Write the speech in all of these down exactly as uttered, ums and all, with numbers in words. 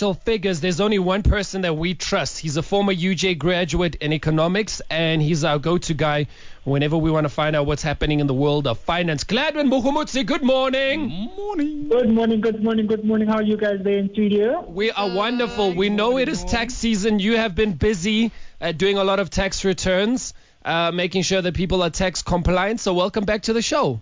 financial figures, there's only one person that we trust. He's a former U J graduate in economics, and he's our go-to guy whenever we want to find out what's happening in the world of finance. Gladwin Mukhumutsi, good morning. Morning. Good morning, good morning, good morning. How are you guys there in studio? We are wonderful. We know it is tax season. You have been busy uh, doing a lot of tax returns, uh, making sure that people are tax compliant. So welcome back to the show.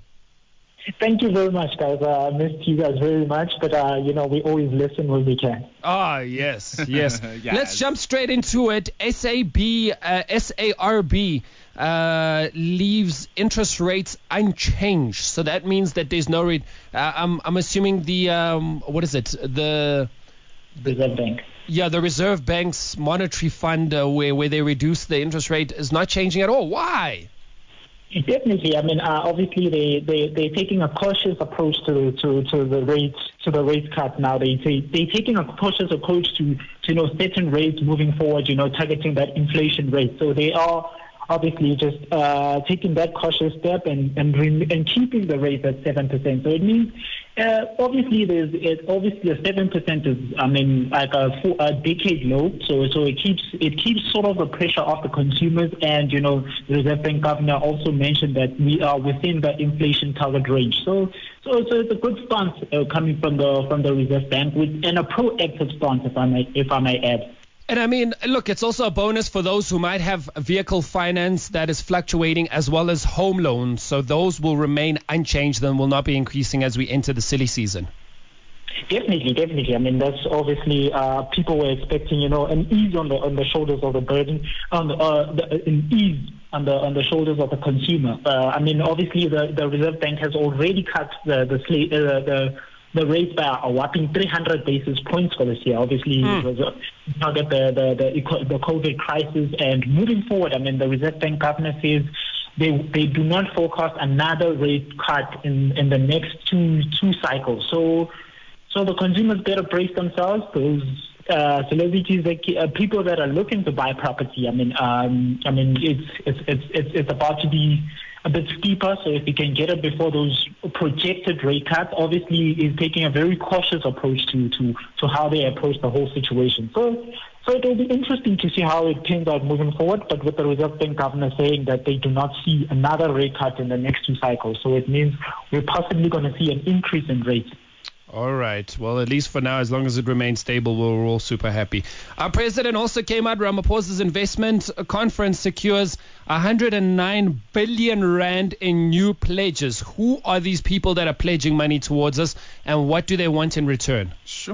Thank you very much, guys. Uh, I missed you guys very much, but, uh, you know, we always listen when we can. Ah, yes, yes. Yeah. Let's jump straight into it. S A B, uh, S A R B uh, leaves interest rates unchanged. So that means that there's no rate. Uh, I'm, I'm assuming the, um, what is it? The... Reserve Bank. Yeah, the Reserve Bank's monetary fund uh, where, where they reduce the interest rate is not changing at all. Why? Definitely. I mean, uh, obviously, they, they, they're taking a cautious approach to, to, to the rates, to the rate cut now. They, they, they're taking a cautious approach to, to, you know, certain rates moving forward, you know, targeting that inflation rate. So they are obviously just uh, taking that cautious step and, and, re- and keeping the rate at seven percent. So it means, uh, obviously, there's it, obviously a seven percent is, I mean, like a, full, a decade low. So so it keeps it keeps sort of the pressure off the consumers. And, you know, the Reserve Bank governor also mentioned that we are within the inflation target range. So so, so it's a good stance uh, coming from the from the Reserve Bank, with, and a proactive stance, if I may if I may add. And I mean, look, it's also a bonus for those who might have vehicle finance that is fluctuating, as well as home loans. So those will remain unchanged and will not be increasing as we enter the silly season. Definitely, definitely. I mean, that's obviously uh, people were expecting, you know, an ease on the on the shoulders of the burden, on the, uh, the, an ease on the on the shoulders of the consumer. Uh, I mean, obviously, the, the Reserve Bank has already cut the the sla- uh, the the rates by a whopping three hundred basis points for this year. Obviously, mm. it was uh, target the the the, the COVID crisis, and moving forward, I mean, the Reserve Bank governor says they they do not forecast another rate cut in, in the next two two cycles. So so the consumers better brace themselves. Those uh, celebrities, like, uh, people that are looking to buy property. I mean, um, I mean, it's it's it's it's, it's about to be a bit steeper, so if you can get it before those projected rate cuts, obviously is taking a very cautious approach to, to, to how they approach the whole situation. So so it will be interesting to see how it turns out moving forward, but with the Reserve Bank governor saying that they do not see another rate cut in the next two cycles. So it means we're possibly going to see an increase in rates. All right. Well, at least for now, as long as it remains stable, we're all super happy. Our president also came out. Ramaphosa's investment conference secures one hundred nine billion rand in new pledges. Who are these people that are pledging money towards us, and what do they want in return? Sure.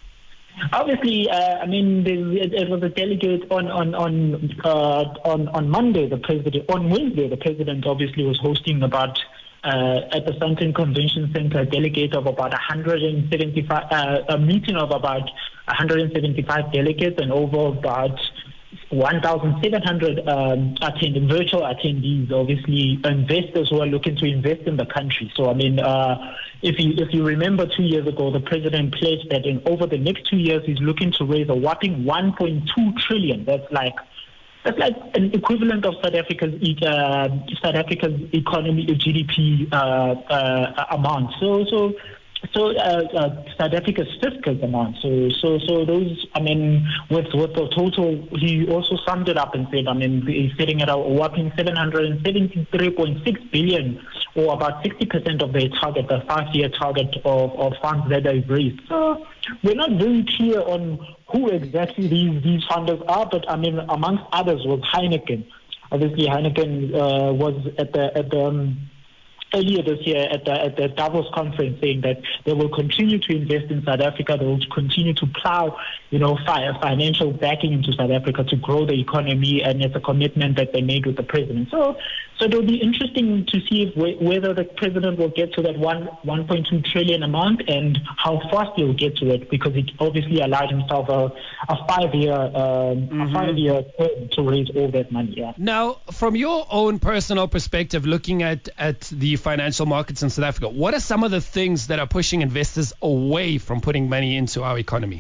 Obviously, uh, I mean, it, it was a delegate on on on uh, on on Monday. The president on Wednesday, the president obviously was hosting about. Uh, at the Sandton Convention Center, a delegate of about one hundred seventy-five, uh, a meeting of about one hundred seventy-five delegates and over about one thousand seven hundred um, attending, virtual attendees, obviously investors who are looking to invest in the country. So, I mean, uh, if you if you remember two years ago, the president pledged that in over the next two years, he's looking to raise a whopping one point two trillion. That's like That's like an equivalent of South Africa's uh, South Africa's economy, G D P uh, uh, amount. So, so, so uh, uh, South Africa's fiscal amount. So, so, so those. I mean, with with the total, he also summed it up and said, I mean, he's sitting at a whopping seven hundred seventy-three point six billion, or about sixty percent of their target, the five-year target of, of funds that they've raised. So we're not very clear on who exactly these, these funders are, but I mean, amongst others was Heineken. Obviously, Heineken uh, was at the at the um, earlier this year at the at the Davos conference saying that they will continue to invest in South Africa. They will continue to plow, you know, fi- financial backing into South Africa to grow the economy, and it's a commitment that they made with the president. So, so it will be interesting to see if w- whether the president will get to that one one point two trillion amount and how fast he'll get to it, because it obviously allowed himself a, a five year um, mm-hmm. a five year term to raise all that money. Yeah. Now, from your own personal perspective, looking at at the financial markets in South Africa, what are some of the things that are pushing investors away from putting money into our economy?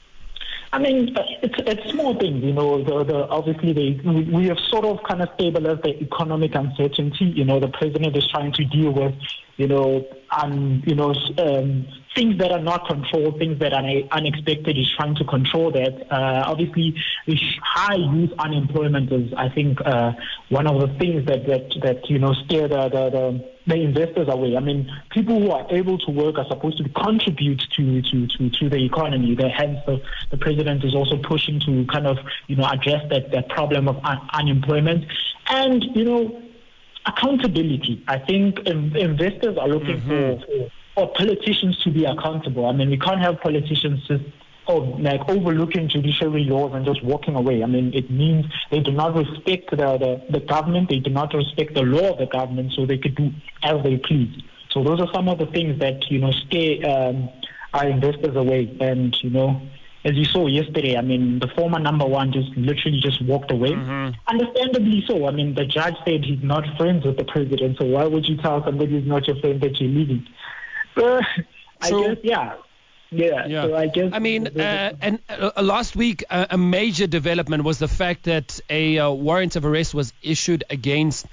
I mean, it's it's small things, you know. The, the obviously they, we, we have sort of kind of stabilized the economic uncertainty. You know, the president is trying to deal with, you know, um, you know, um, things that are not controlled, things that are unexpected, he's trying to control that. Uh, obviously, the high youth unemployment is, I think, uh, one of the things that, that, that you know, scare the, the, the, the investors away. I mean, people who are able to work are supposed to contribute to, to, to, to the economy. The, hence, the, the president is also pushing to kind of, you know, address that, that problem of un- unemployment. And, you know, accountability. I think um, investors are looking mm-hmm. for, for for politicians to be accountable. I mean, we can't have politicians just oh, like overlooking judiciary laws and just walking away. I mean, it means they do not respect the, the, the government, they do not respect the law of the government, so they could do as they please. So those are some of the things that, you know, scare um, our investors away. And, you know, as you saw yesterday, I mean, the former number one just literally just walked away. Mm-hmm. Understandably so. I mean, the judge said he's not friends with the president, so why would you tell somebody who's not your friend that you're leaving? So, I guess, yeah. Yeah, yeah. So I guess. I mean, uh, and uh, last week, uh, a major development was the fact that a uh, warrant of arrest was issued against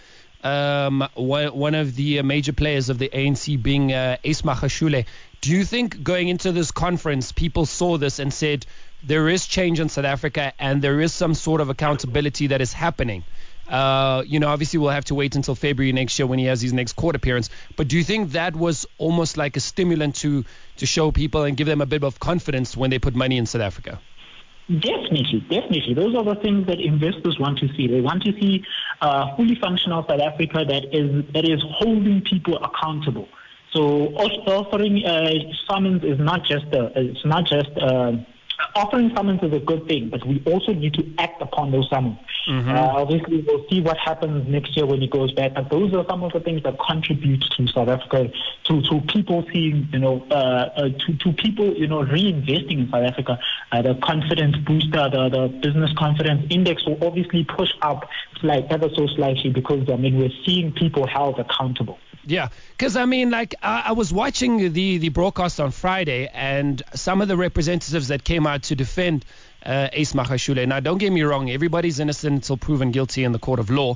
um, one, one of the major players of the A N C, being uh, Ace Magashule. Do you think going into this conference, people saw this and said there is change in South Africa and there is some sort of accountability that is happening? Uh, you know, obviously we'll have to wait until February next year when he has his next court appearance. But do you think that was almost like a stimulant to, to show people and give them a bit of confidence when they put money in South Africa? Definitely, definitely. Those are the things that investors want to see. They want to see a fully functional South Africa that is that is holding people accountable. So offering uh, summons is not just a, it's not just uh, offering summons is a good thing, but we also need to act upon those summons. Mm-hmm. Uh, obviously, we'll see what happens next year when he goes back. But those are some of the things that contribute to South Africa, to, to people seeing, you know, uh, uh, to, to people, you know, reinvesting in South Africa. Uh, the confidence booster, the, the business confidence index will obviously push up like ever so slightly because, I mean, we're seeing people held accountable. Yeah, because I mean, like I, I was watching the, the broadcast on Friday, and some of the representatives that came out to defend uh, Ace Magashule. Now, don't get me wrong, everybody's innocent until proven guilty in the court of law.